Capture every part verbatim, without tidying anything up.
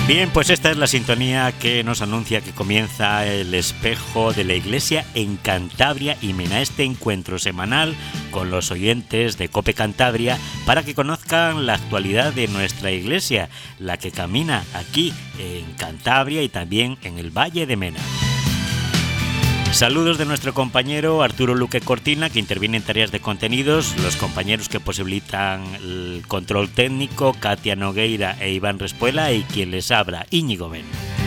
Bien, pues esta es la sintonía que nos anuncia que comienza el espejo de la Iglesia en Cantabria y Mena, este encuentro semanal con los oyentes de COPE Cantabria para que conozcan la actualidad de nuestra Iglesia, la que camina aquí en Cantabria y también en el Valle de Mena. Saludos de nuestro compañero Arturo Luque Cortina, que interviene en tareas de contenidos, los compañeros que posibilitan el control técnico, Katia Nogueira e Iván Respuela, y quien les habla, Íñigo Ben.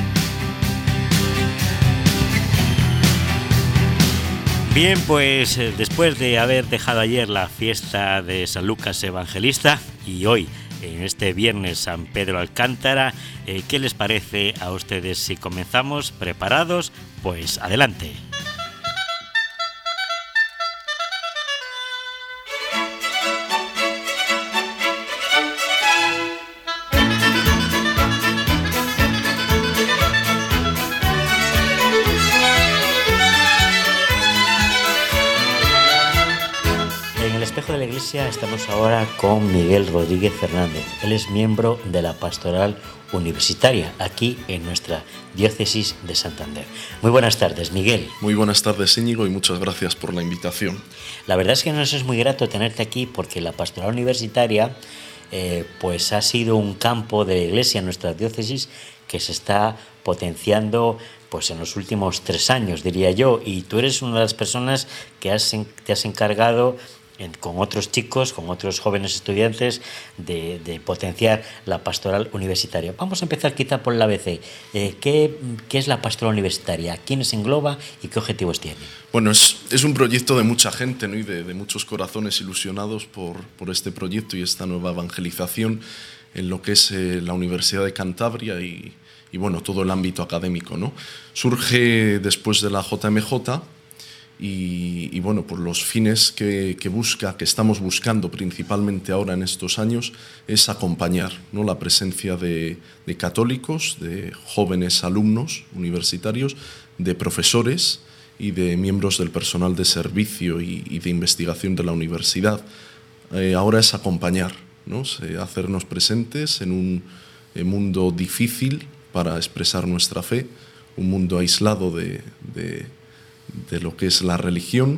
Bien, pues después de haber dejado ayer la fiesta de San Lucas Evangelista y hoy en este viernes San Pedro Alcántara, eh, ¿qué les parece a ustedes si comenzamos? ¿Preparados? Pues adelante. De la Iglesia estamos ahora con Miguel Rodríguez Fernández. Él es miembro de la Pastoral Universitaria aquí en nuestra diócesis de Santander. Muy buenas tardes, Miguel. Muy buenas tardes, Íñigo, y muchas gracias por la invitación. La verdad es que nos es muy grato tenerte aquí porque la Pastoral Universitaria eh, pues ha sido un campo de la Iglesia en nuestra diócesis que se está potenciando pues en los últimos tres años, diría yo, y tú eres una de las personas que has, te has encargado con otros chicos, con otros jóvenes estudiantes, de, de potenciar la pastoral universitaria. Vamos a empezar quizá por la A B C. Eh, ¿qué, ¿Qué es la pastoral universitaria? ¿Quiénes engloba y qué objetivos tiene? Bueno, es, es un proyecto de mucha gente, ¿no? Y de, de muchos corazones ilusionados por, por este proyecto y esta nueva evangelización en lo que es eh, la Universidad de Cantabria y, y bueno, todo el ámbito académico, ¿no? Surge después de la J M J. Y, y bueno, por los fines que, que busca, que estamos buscando principalmente ahora en estos años, es acompañar, ¿no?, la presencia de, de católicos, de jóvenes alumnos universitarios, de profesores y de miembros del personal de servicio y, y de investigación de la universidad. Eh, ahora es acompañar, ¿no?, hacernos presentes en un en mundo difícil para expresar nuestra fe, un mundo aislado de, de de lo que es la religión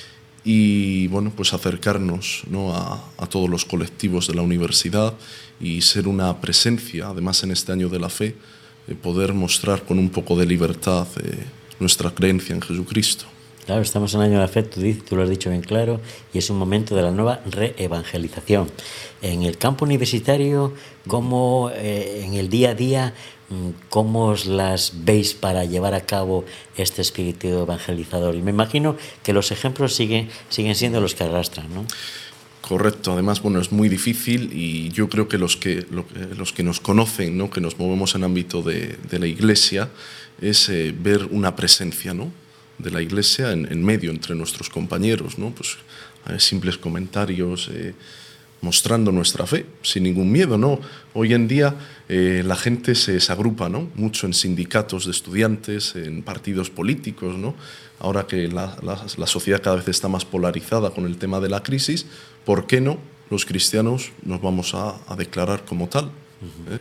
y bueno, pues acercarnos, ¿no?, a, a todos los colectivos de la universidad y ser una presencia, además en este año de la fe, eh, poder mostrar con un poco de libertad eh, nuestra creencia en Jesucristo. Claro, estamos en el año de la fe, tú, tú lo has dicho bien claro, y es un momento de la nueva reevangelización. En el campo universitario, ¿cómo eh, en el día a día, cómo os las veis para llevar a cabo este espíritu evangelizador? Y me imagino que los ejemplos siguen, siguen siendo los que arrastran, ¿no? Correcto, además, bueno, es muy difícil y yo creo que los que, lo, los que nos conocen, ¿no?, que nos movemos en ámbito de, de la Iglesia, es eh, ver una presencia, ¿no?, de la Iglesia en, en medio entre nuestros compañeros, ¿no? Pues eh, simples comentarios, eh, mostrando nuestra fe sin ningún miedo, ¿no? Hoy en día eh, la gente se, se agrupa, ¿no?, mucho en sindicatos de estudiantes, en partidos políticos, ¿no? Ahora que la, la, la sociedad cada vez está más polarizada con el tema de la crisis, ¿por qué no los cristianos nos vamos a, a declarar como tal? ¿Eh?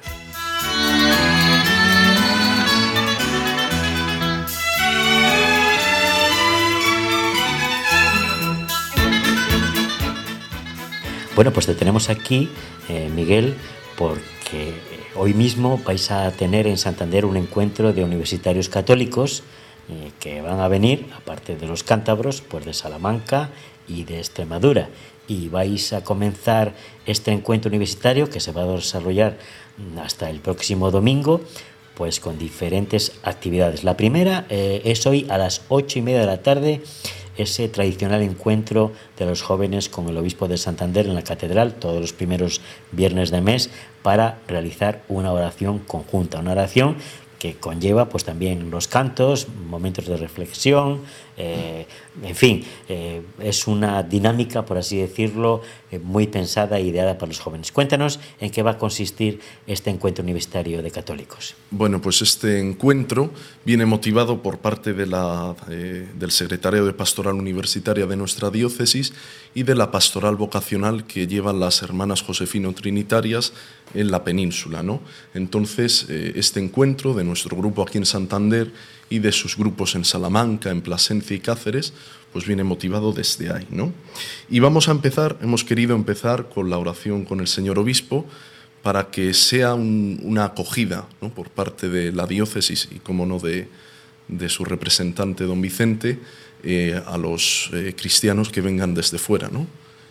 Bueno, pues te tenemos aquí, eh, Miguel, porque hoy mismo vais a tener en Santander un encuentro de universitarios católicos eh, que van a venir, aparte de los cántabros, pues de Salamanca y de Extremadura. Y vais a comenzar este encuentro universitario que se va a desarrollar hasta el próximo domingo, pues con diferentes actividades. La primera eh, es hoy a las ocho y media de la tarde, ese tradicional encuentro de los jóvenes con el obispo de Santander en la catedral, todos los primeros viernes de mes, para realizar una oración conjunta, una oración que conlleva pues también los cantos, momentos de reflexión, eh, en fin, eh, es una dinámica, por así decirlo, eh, muy pensada e ideada para los jóvenes. Cuéntanos en qué va a consistir este encuentro universitario de católicos. Bueno, pues este encuentro viene motivado por parte de la, eh, del Secretario de Pastoral Universitaria de nuestra diócesis y de la pastoral vocacional que llevan las hermanas Josefino Trinitarias en la península, ¿no? Entonces, eh, este encuentro de nuestro grupo aquí en Santander y de sus grupos en Salamanca, en Plasencia y Cáceres, pues viene motivado desde ahí, ¿no? Y vamos a empezar, hemos querido empezar con la oración con el señor obispo para que sea un, una acogida, ¿no?, por parte de la diócesis y, como no, de, de su representante, don Vicente, eh, a los eh, cristianos que vengan desde fuera, ¿no?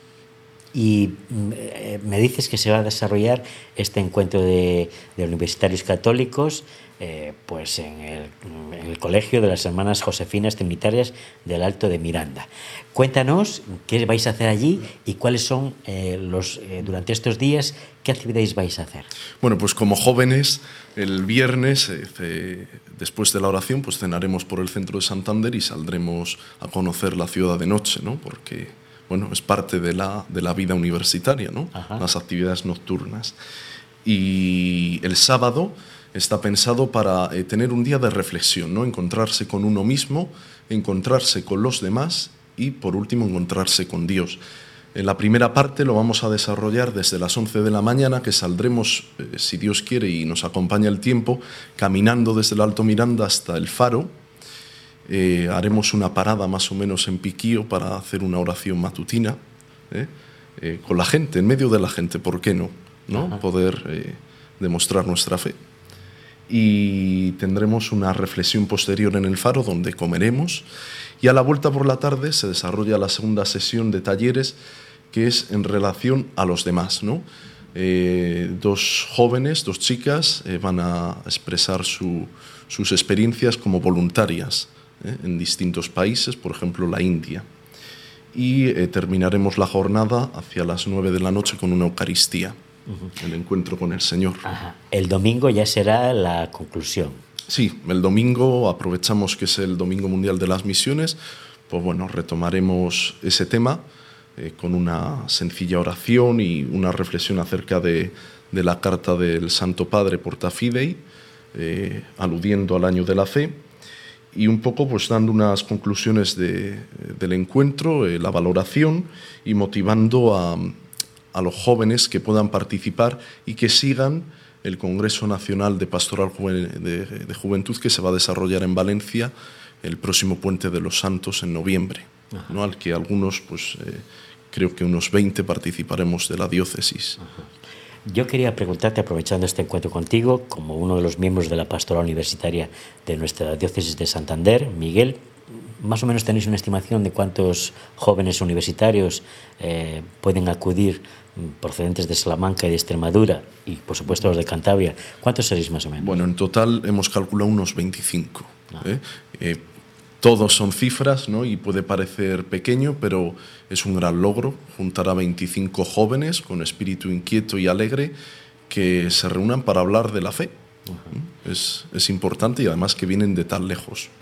Y eh, me dices que se va a desarrollar este encuentro de, de universitarios católicos eh, pues en el, en el Colegio de las Hermanas Josefinas Trinitarias del Alto de Miranda. Cuéntanos qué vais a hacer allí y cuáles son eh, los eh, durante estos días, qué actividades vais a hacer. Bueno, pues como jóvenes, el viernes, eh, después de la oración, pues cenaremos por el centro de Santander y saldremos a conocer la ciudad de noche, ¿no? Porque, bueno, es parte de la, de la vida universitaria, ¿no? Ajá. Las actividades nocturnas. Y el sábado está pensado para eh, tener un día de reflexión, ¿no? Encontrarse con uno mismo, encontrarse con los demás y, por último, encontrarse con Dios. En la primera parte lo vamos a desarrollar desde las once de la mañana, que saldremos, eh, si Dios quiere y nos acompaña el tiempo, caminando desde el Alto Miranda hasta el Faro. Eh, haremos una parada más o menos en Piquío para hacer una oración matutina, ¿eh? Eh, con la gente, en medio de la gente, ¿por qué no? ¿No? Ajá. Poder eh, demostrar nuestra fe. Y tendremos una reflexión posterior en el Faro donde comeremos, y a la vuelta por la tarde se desarrolla la segunda sesión de talleres, que es en relación a los demás, ¿no? Eh, dos jóvenes, dos chicas, eh, van a expresar su, sus experiencias como voluntarias ¿eh? en distintos países, por ejemplo la India. Y eh, terminaremos la jornada hacia las nueve de la noche con una Eucaristía, uh-huh. el encuentro con el Señor. Ajá. El domingo ya será la conclusión. Sí, el domingo aprovechamos que es el Domingo Mundial de las Misiones, pues bueno, retomaremos ese tema eh, con una sencilla oración y una reflexión acerca de, de la carta del Santo Padre Porta Fidei, eh, aludiendo al año de la fe, y un poco pues dando unas conclusiones de, del encuentro, eh, la valoración, y motivando a, a los jóvenes que puedan participar y que sigan el Congreso Nacional de Pastoral Juven- de, de Juventud, que se va a desarrollar en Valencia el próximo Puente de los Santos en noviembre, ¿no? Al que algunos, pues eh, creo que unos veinte participaremos de la diócesis. Ajá. Yo quería preguntarte, aprovechando este encuentro contigo, como uno de los miembros de la Pastoral Universitaria de nuestra diócesis de Santander, Miguel, ¿más o menos tenéis una estimación de cuántos jóvenes universitarios eh, pueden acudir procedentes de Salamanca y de Extremadura y, por supuesto, los de Cantabria? ¿Cuántos seréis más o menos? Bueno, en total hemos calculado unos veinticinco. Ah. ¿eh? Eh, todos son cifras, ¿no? Y puede parecer pequeño, pero es un gran logro juntar a veinticinco jóvenes con espíritu inquieto y alegre que se reúnan para hablar de la fe. Uh-huh. Es, es importante, y además que vienen de tan lejos.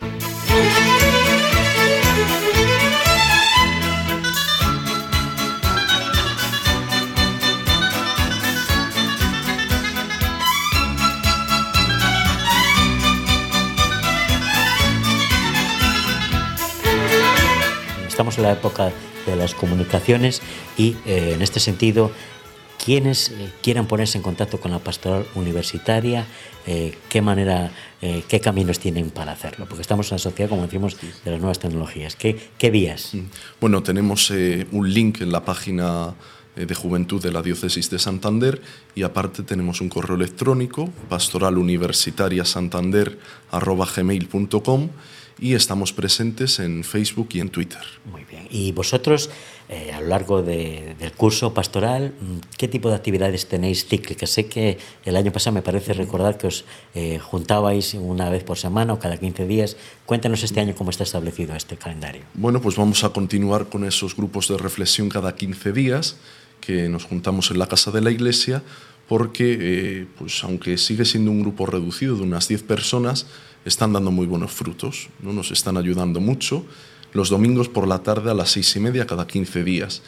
Estamos en la época de las comunicaciones y, eh, en este sentido, quienes eh, quieran ponerse en contacto con la pastoral universitaria, eh, qué manera, eh, qué caminos tienen para hacerlo, porque estamos en una sociedad, como decimos, de las nuevas tecnologías. ¿Qué, qué vías? Bueno, tenemos eh, un link en la página eh, de Juventud de la Diócesis de Santander, y aparte tenemos un correo electrónico, pastoraluniversitariasantander arroba gmail punto com, y estamos presentes en Facebook y en Twitter. Muy bien. Y vosotros, eh, a lo largo de, del curso pastoral, ¿qué tipo de actividades tenéis cíclicas? Sé que el año pasado me parece recordar que os eh, juntabais una vez por semana o cada quince días. Cuéntanos este año cómo está establecido este calendario. Bueno, pues vamos a continuar con esos grupos de reflexión cada quince días, que nos juntamos en la casa de la iglesia, porque, eh, pues aunque sigue siendo un grupo reducido de unas diez personas, están dando muy buenos frutos, ¿no? Nos están ayudando mucho, los domingos por la tarde a las seis y media cada quince días.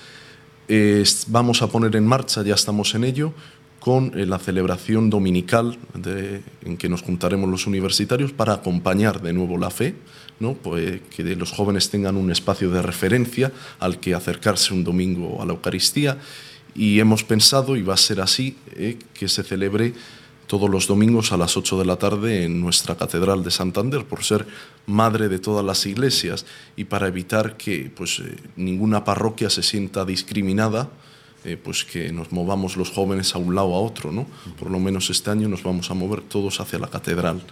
Eh, vamos a poner en marcha, ya estamos en ello, con eh, la celebración dominical de, en que nos juntaremos los universitarios para acompañar de nuevo la fe, ¿no? Pues, que los jóvenes tengan un espacio de referencia al que acercarse un domingo a la Eucaristía, y hemos pensado, y va a ser así, eh, que se celebre todos los domingos a las ocho de la tarde en nuestra Catedral de Santander, por ser madre de todas las iglesias y para evitar que pues, eh, ninguna parroquia se sienta discriminada, eh, pues que nos movamos los jóvenes a un lado o a otro, ¿no? Por lo menos este año nos vamos a mover todos hacia la Catedral.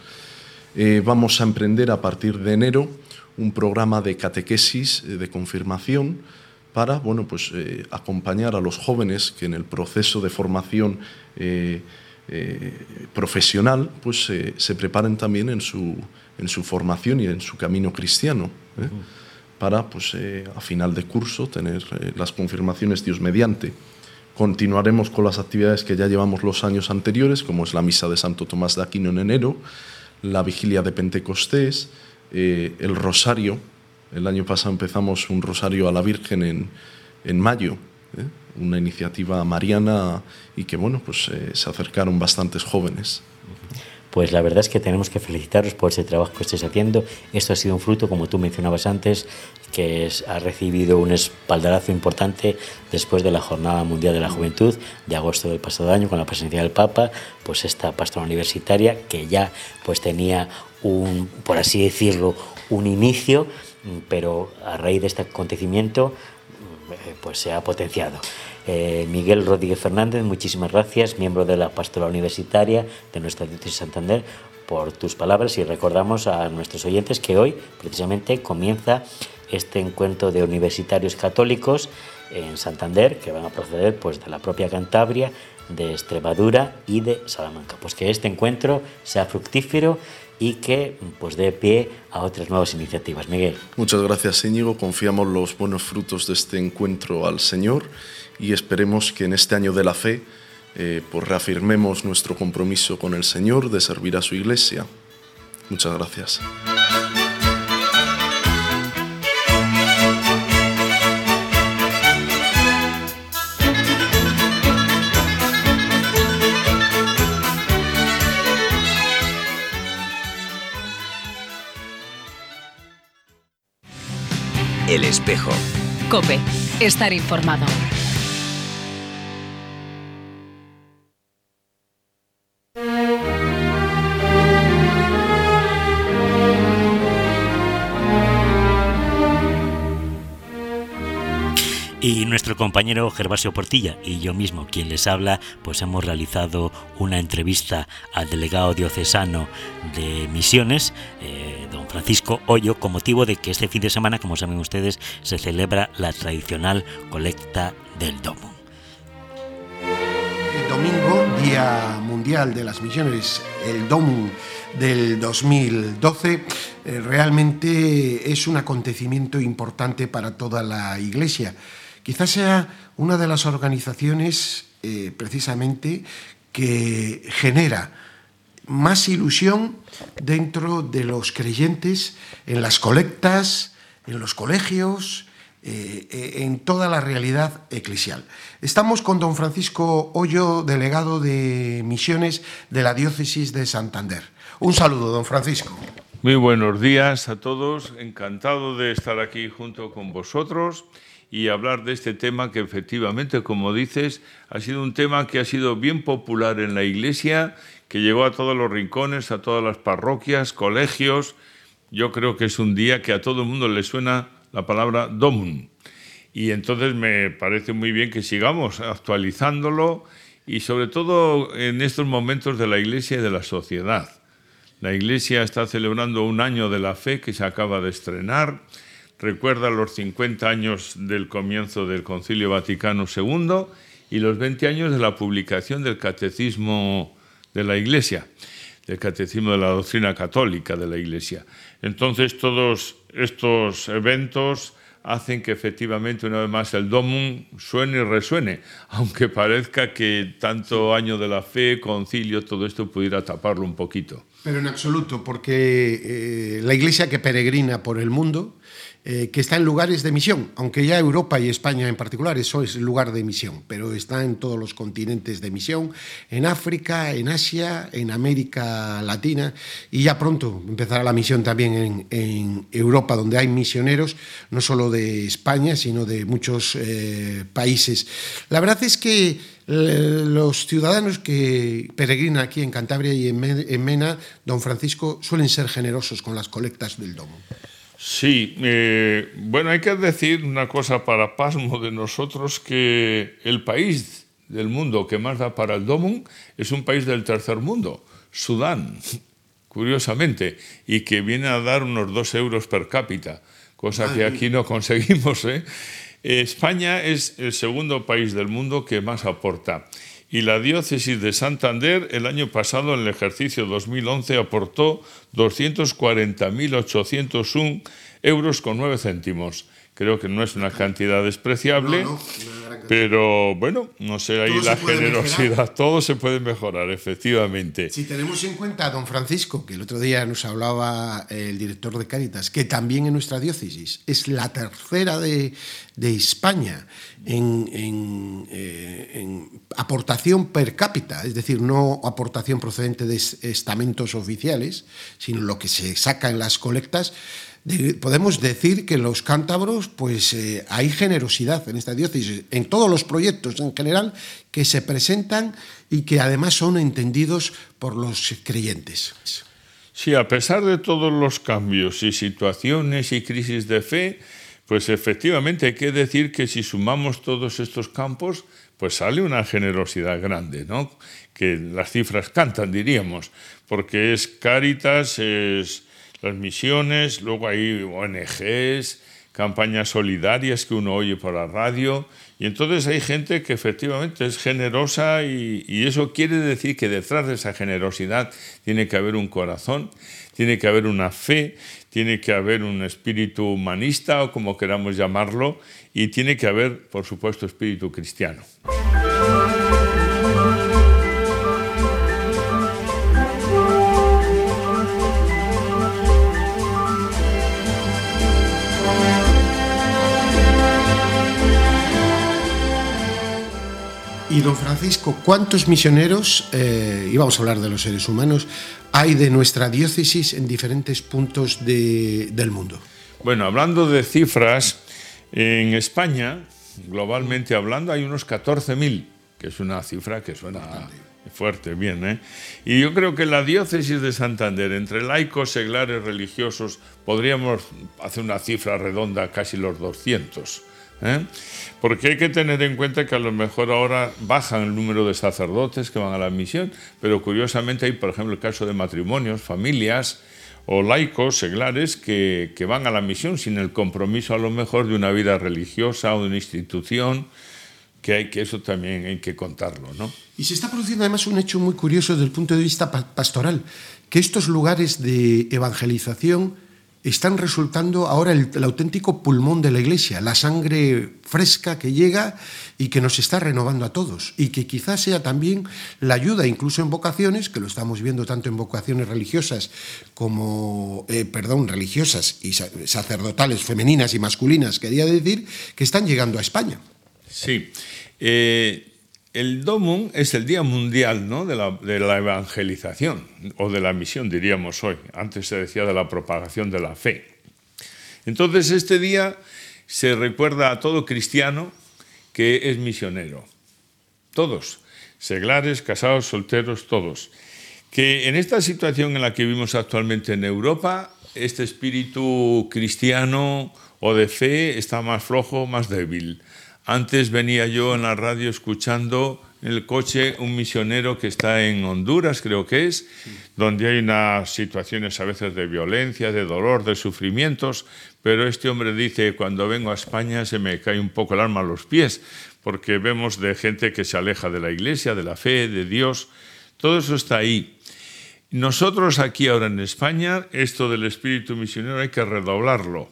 Eh, vamos a emprender a partir de enero un programa de catequesis, eh, de confirmación, para bueno, pues, eh, acompañar a los jóvenes que en el proceso de formación eh, eh, profesional pues, eh, se preparen también en su, en su formación y en su camino cristiano, ¿eh? Uh-huh. Para pues, eh, a final de curso tener eh, las confirmaciones Dios mediante. Continuaremos con las actividades que ya llevamos los años anteriores, como es la misa de Santo Tomás de Aquino en enero, la vigilia de Pentecostés, eh, el rosario. El año pasado empezamos un rosario a la Virgen en, en mayo, ¿eh? Una iniciativa mariana y que bueno, pues eh, se acercaron bastantes jóvenes. Pues la verdad es que tenemos que felicitaros por ese trabajo que estáis haciendo. Esto ha sido un fruto, como tú mencionabas antes, que es, ha recibido un espaldarazo importante después de la Jornada Mundial de la Juventud de agosto del pasado año, con la presencia del Papa, pues esta pastoral universitaria que ya pues tenía un, por así decirlo, un inicio, pero a raíz de este acontecimiento pues se ha potenciado. Eh, Miguel Rodríguez Fernández, muchísimas gracias, miembro de la pastoral universitaria de nuestra diócesis de Santander, por tus palabras, y recordamos a nuestros oyentes que hoy precisamente comienza este encuentro de universitarios católicos en Santander, que van a proceder pues de la propia Cantabria, de Extremadura y de Salamanca. Pues que este encuentro sea fructífero y que pues dé pie a otras nuevas iniciativas. Miguel. Muchas gracias, Íñigo. Confiamos los buenos frutos de este encuentro al Señor y esperemos que en este año de la fe eh, pues reafirmemos nuestro compromiso con el Señor de servir a su Iglesia. Muchas gracias. El Espejo. COPE. Estar informado. Y nuestro compañero Gervasio Portilla y yo mismo, quien les habla, pues hemos realizado una entrevista al delegado diocesano de Misiones, eh, don Francisco Hoyo, con motivo de que este fin de semana, como saben ustedes, se celebra la tradicional colecta del Domum. El domingo, Día Mundial de las Misiones, el Domum del dos mil doce, eh, realmente es un acontecimiento importante para toda la Iglesia. Quizás sea una de las organizaciones eh, precisamente que genera más ilusión dentro de los creyentes en las colectas, en los colegios, eh, en toda la realidad eclesial. Estamos con don Francisco Hoyo, delegado de Misiones de la Diócesis de Santander. Un saludo, don Francisco. Muy buenos días a todos, encantado de estar aquí junto con vosotros y hablar de este tema que efectivamente, como dices, ha sido un tema que ha sido bien popular en la Iglesia, que llegó a todos los rincones, a todas las parroquias, colegios. Yo creo que es un día que a todo el mundo le suena la palabra Domum. Y entonces me parece muy bien que sigamos actualizándolo y sobre todo en estos momentos de la Iglesia y de la sociedad. La Iglesia está celebrando un año de la fe que se acaba de estrenar. Recuerda los cincuenta años del comienzo del Concilio Vaticano segundo y los veinte años de la publicación del Catecismo de la Iglesia, del Catecismo de la Doctrina Católica de la Iglesia. Entonces, todos estos eventos hacen que efectivamente una vez más el Domum suene y resuene, aunque parezca que tanto año de la fe, concilio, todo esto pudiera taparlo un poquito. Pero en absoluto, porque eh, la Iglesia que peregrina por el mundo eh, que está en lugares de misión, aunque ya Europa y España en particular, eso es lugar de misión, pero está en todos los continentes de misión, en África, en Asia, en América Latina, y ya pronto empezará la misión también en, en Europa, donde hay misioneros, no solo de España, sino de muchos eh, países. La verdad es que eh, los ciudadanos que peregrinan aquí en Cantabria y en, Me en Mena, don Francisco, suelen ser generosos con las colectas del domo. Sí, eh, bueno, hay que decir una cosa para pasmo de nosotros, que el país del mundo que más da para el domo es un país del tercer mundo, Sudán, curiosamente, y que viene a dar unos dos euros per cápita, cosa que aquí no conseguimos, ¿eh? España es el segundo país del mundo que más aporta. Y la diócesis de Santander el año pasado, en el ejercicio dos mil once, aportó doscientos cuarenta mil ochocientos uno euros con nueve céntimos. Creo que no es una cantidad despreciable, no, no, no, pero bueno, no sé, ahí la generosidad, mejorar. Todo se puede mejorar, efectivamente. Si tenemos en cuenta, don Francisco, que el otro día nos hablaba el director de Cáritas, que también en nuestra diócesis es la tercera de, de España en, en, eh, en aportación per cápita, es decir, no aportación procedente de estamentos oficiales, sino lo que se saca en las colectas. De, podemos decir que los cántabros, pues eh, hay generosidad en esta diócesis, en todos los proyectos en general que se presentan y que además son entendidos por los creyentes. Sí, a pesar de todos los cambios y situaciones y crisis de fe, pues efectivamente hay que decir que si sumamos todos estos campos, pues sale una generosidad grande, ¿no? Que las cifras cantan, diríamos, porque es Cáritas, es las misiones, luego hay O N Ges, campañas solidarias que uno oye por la radio, y entonces hay gente que efectivamente es generosa y, y eso quiere decir que detrás de esa generosidad tiene que haber un corazón, tiene que haber una fe, tiene que haber un espíritu humanista o como queramos llamarlo, y tiene que haber, por supuesto, espíritu cristiano. Y don Francisco, ¿cuántos misioneros, eh, y vamos a hablar de los seres humanos, hay de nuestra diócesis en diferentes puntos de, del mundo? Bueno, hablando de cifras, en España, globalmente hablando, hay unos catorce mil, que es una cifra que suena bastante fuerte, bien, ¿eh? Y yo creo que la diócesis de Santander, entre laicos, seglares, religiosos, podríamos hacer una cifra redonda, casi los doscientos. ¿Eh? Porque hay que tener en cuenta que a lo mejor ahora bajan el número de sacerdotes que van a la misión, pero curiosamente hay, por ejemplo, el caso de matrimonios, familias o laicos, seglares, que, que van a la misión sin el compromiso a lo mejor de una vida religiosa o de una institución, que, hay, que eso también hay que contarlo, ¿no? Y se está produciendo además un hecho muy curioso desde el punto de vista pastoral, que estos lugares de evangelización están resultando ahora el, el auténtico pulmón de la Iglesia, la sangre fresca que llega y que nos está renovando a todos, y que quizás sea también la ayuda, incluso en vocaciones, que lo estamos viendo tanto en vocaciones religiosas como, eh, perdón, religiosas y sacerdotales, femeninas y masculinas, quería decir, que están llegando a España. Sí, eh... El Domum es el Día Mundial, ¿no?, de, la, de la evangelización, o de la misión, diríamos hoy. Antes se decía de la propagación de la fe. Entonces, este día se recuerda a todo cristiano que es misionero. Todos, seglares, casados, solteros, todos. Que en esta situación en la que vivimos actualmente en Europa, este espíritu cristiano o de fe está más flojo, más débil. Antes venía yo en la radio escuchando en el coche un misionero que está en Honduras, creo que es, sí, donde hay unas situaciones a veces de violencia, de dolor, de sufrimientos, pero este hombre dice, cuando vengo a España se me cae un poco el alma a los pies, porque vemos de gente que se aleja de la Iglesia, de la fe, de Dios, todo eso está ahí. Nosotros aquí ahora en España, esto del espíritu misionero hay que redoblarlo.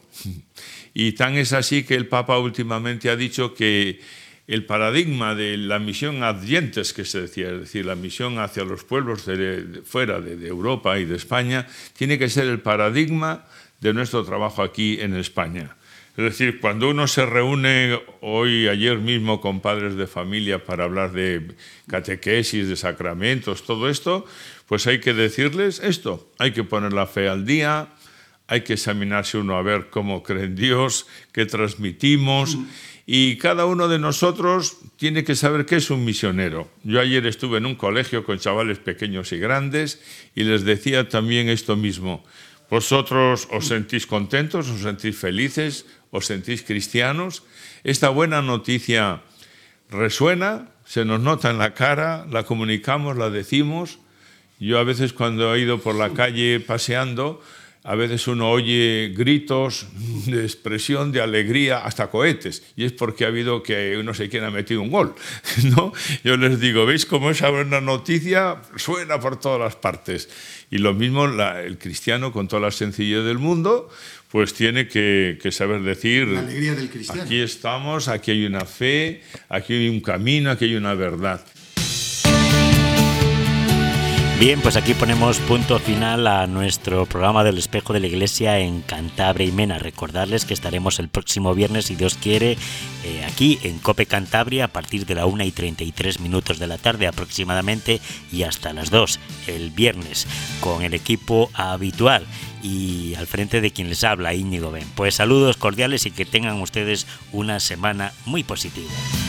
Y tan es así que el Papa últimamente ha dicho que el paradigma de la misión adyentes, que se decía, es decir, la misión hacia los pueblos de, de fuera de, de Europa y de España, tiene que ser el paradigma de nuestro trabajo aquí en España. Es decir, cuando uno se reúne hoy, ayer mismo, con padres de familia para hablar de catequesis, de sacramentos, todo esto, pues hay que decirles esto, hay que poner la fe al día, hay que examinarse uno a ver cómo cree en Dios, qué transmitimos, y cada uno de nosotros tiene que saber qué es un misionero. Yo ayer estuve en un colegio con chavales pequeños y grandes y les decía también esto mismo. ¿Vosotros os sentís contentos, os sentís felices, os sentís cristianos? Esta buena noticia resuena, se nos nota en la cara, la comunicamos, la decimos. Yo a veces cuando he ido por la calle paseando, a veces uno oye gritos de expresión, de alegría, hasta cohetes, y es porque ha habido que no sé quién ha metido un gol, ¿no? Yo les digo, ¿veis cómo esa buena noticia suena por todas las partes? Y lo mismo la, el cristiano, con toda la sencillez del mundo, pues tiene que, que saber decir, la alegría del cristiano. Aquí estamos, aquí hay una fe, aquí hay un camino, aquí hay una verdad. Bien, pues aquí ponemos punto final a nuestro programa del Espejo de la Iglesia en Cantabria y Mena. Recordarles que estaremos el próximo viernes, si Dios quiere, eh, aquí en COPE Cantabria a partir de la una y treinta y tres minutos de la tarde aproximadamente y hasta las dos el viernes con el equipo habitual y al frente de quien les habla, Íñigo Ben. Pues saludos cordiales y que tengan ustedes una semana muy positiva.